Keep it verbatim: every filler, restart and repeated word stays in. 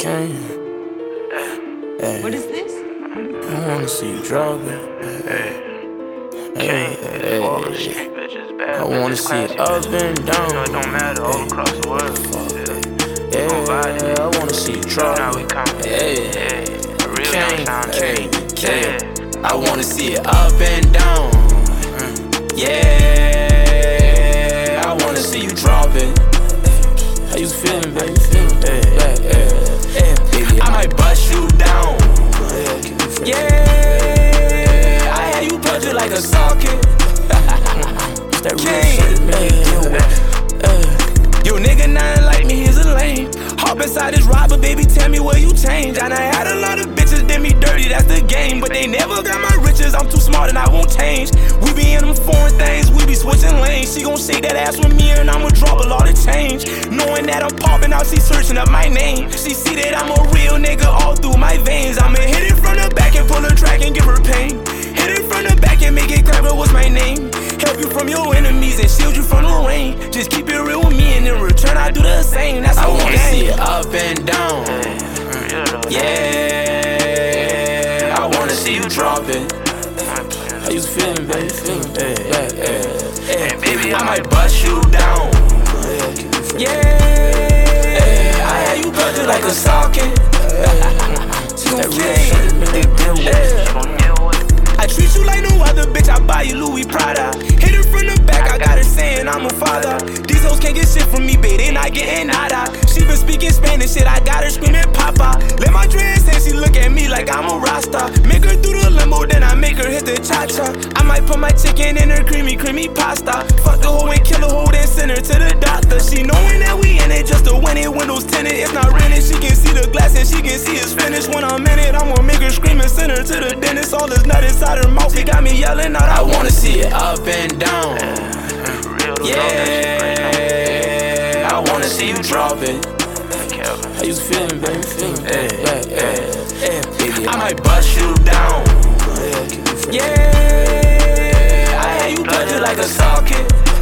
King. Hey. What is this? I wanna see you drop it. Hey. Hey, hey, hey. I wanna see it up and down. It don't matter all across the world. Yeah, I wanna see you drop it. Hey, King. Hey, King. I wanna see it up and down. Yeah, I wanna see you drop it. How you feeling, baby? Hey, hey, hey, hey, baby, I might bust you down. Yeah, I had you punch it like a socket. That King, yo nigga nothing like me, he's a lame. Hop inside this robber, baby, tell me where you change. And I had a lot of bitches did me dirty, that's the game. But they never got my riches, I'm too smart and I won't change. We be in them foreign things, we be switching lanes. She gon' shake that ass with me and I'ma drop a lot of change. Knowing that I'm popping out, she searching up my name. She see that I'm a real nigga all through my veins. I'ma hit it from the back and pull her track and give her pain. Hit it from the back and make it clear what's my name. Help you from your enemies and shield you from the rain. Just keep it real with me and in return I do the same. That's how I wanna see it up and down. Yeah, I wanna see you drop it. How you feeling, baby? Hey, hey, hey, hey, baby, I might bust you down. Yeah, I had you punch it like a socket. I treat you like no other bitch, I buy you Louis Prada. Hit her from the back, I got her saying I'm a father. These hoes can't get shit from me, babe, they not getting nada. She been speaking Spanish shit, I got her screaming papa. Let my dress and she look at me like I'm a rasta. Make her through the limo, then I make her hit the cha-cha. I might put my chicken in her creamy, creamy pasta. Fuck the hoe and kill the hoe, then send her to the doctor. She knowing that we in it just to win it. Windows tinted, it's not rented. She can see the glass and she can see it's finished. When I'm in it, I'ma make her scream and send her to the dentist. All this nut inside her mouth, it got me yelling out. I wanna see it up and down. Yeah, I wanna see you drop it. How you feeling, baby? Hey, hey, hey, hey, baby, I might bust you down. Yeah, I had you punch it like a socket.